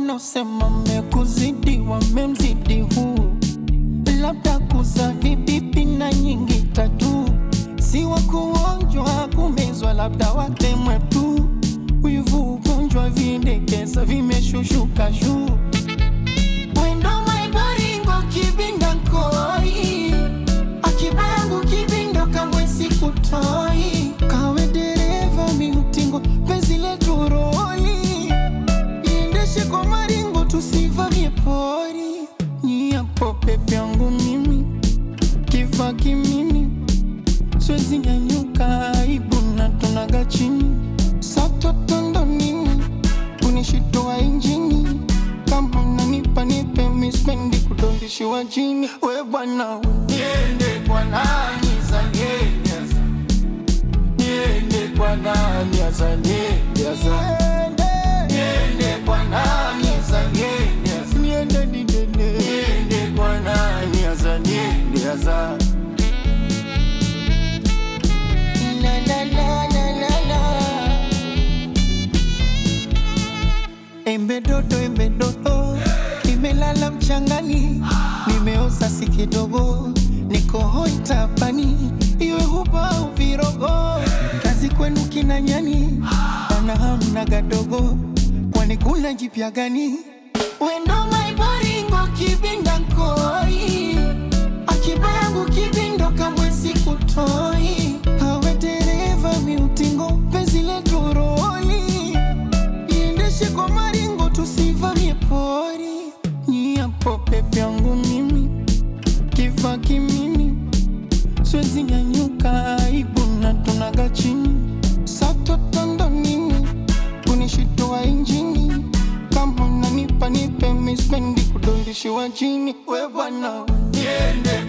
wanaosema mekuzidi wamemzidi huu, labda kuza vibibi na nyingi tatu, si wa kuonjwa kumezwa, labda watemwe tu. Wivu ugonjwa vindekeza vimeshushuka juu. Wendo maiboringo kibinda nkoi, akibangu kibindo kamwe sikutoi. Kawe dereva miutingo penzi letu roli, iendeshe kwa maringo tusivamie pori. Nyiapo pepe yangu mimi, kiva kimimi, siwezi nyanyuka aibu na tunaga chini. Sato tondo nini, kunishitoa injini, kama unanipa nipe mispendi kudondishiwa jini. We bwana uniende kwa nani zaniende asa, niende kwa nani asa, niende asa, niende kwa nani zaniende asa, niende didene, niende kwa nani asa, niende asa. La la la la la la. Embe dodo, nimelala mchangani, nimeoza si kidogo, niko hoi tapani, iwe huba uvirogo, kazi kwenu kina nyani, ana hamna gadogo, kwani kuna jipya gani? Wendo maiboringo kibinda nkoi, akibangu kibindo kamwe sikutoi. Hawe dereva miutingo penzi letu roli, iendeshe kwa maringo tusivamie pori. Nyiapo pepe yangu mimi, kiva kimimi, siwezi nyanyuka aibu na tunaga chini. Sato tondo nini, kunishitoa injini, kama unanipa nipe mispendi kudondishiwa jini. We bwana niende